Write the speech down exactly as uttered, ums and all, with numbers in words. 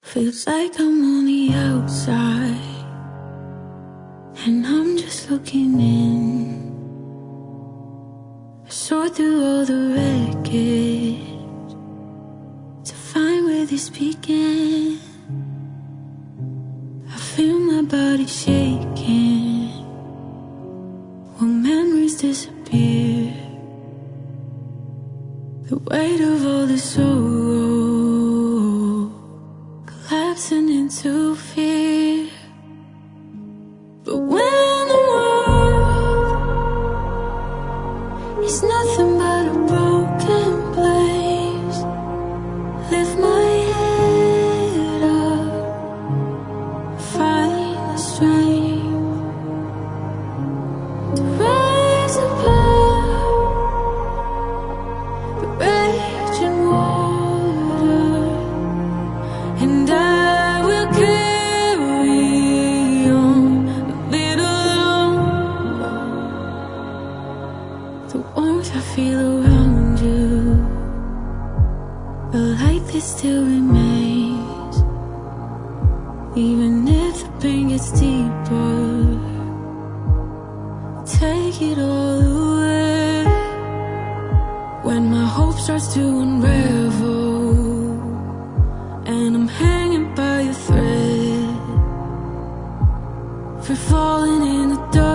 Feels like I'm on the outside and I'm just looking in. I sort through all the wreckage to find where this began. I feel my body shaking while memories disappear. The weight of all the sorrow collapsing into fear. But when the world is nothing but a broken place, lift my head up, find the strength to rise above the raging water, and I will carry on a little longer. The warmth I feel around you, the light that still remains, even if the pain gets deeper. Take it all away. When my hope starts to unravel and I'm hanging by a thread, free falling in the dark.